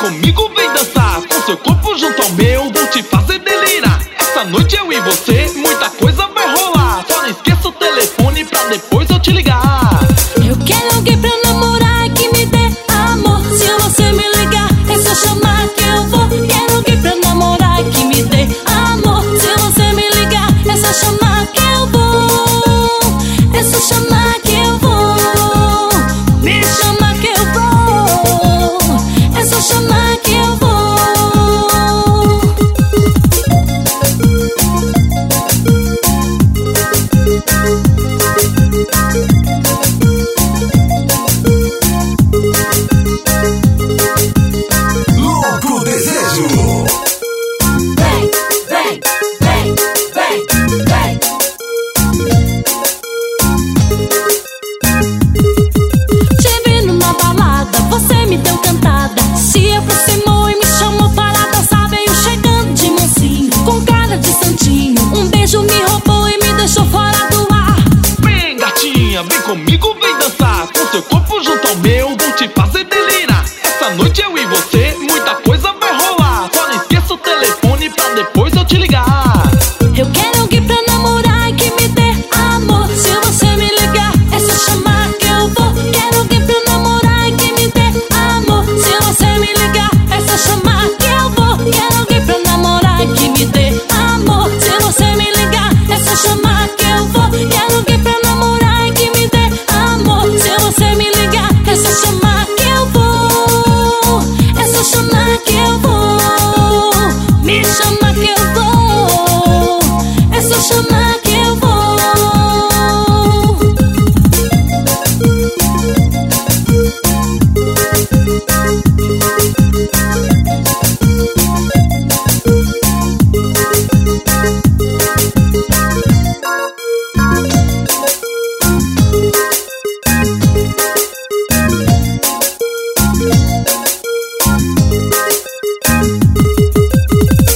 comigo, vem dançar. Com seu corpo junto ao meu, vou te fazer delirar. Essa noite eu e você, muita coisa vai rolar. Só não esqueça o telefone pra depois eu te ligar. Eu quero alguém pra namorar que me dê amor. Se você me ligar, é só chamar que eu vou. Quero alguém pra namorar que me dê amor. Se você me ligar, é só chamar que eu vou. É só chamar que eu vou. Me chama que eu vou. É só chamar que eu vou. Louco Desejo. Vem, vem, vem, vem, vem. Te vi numa balada, você me deu cantada. Se aproximou e me chamou para dançar. Veio chegando de mansinho, com cara de santinho. Um beijo me roubou e me deixou fora do ar. Vem gatinha, vem comigo, vem dançar. Com seu corpo junto ao meu, vou te fazer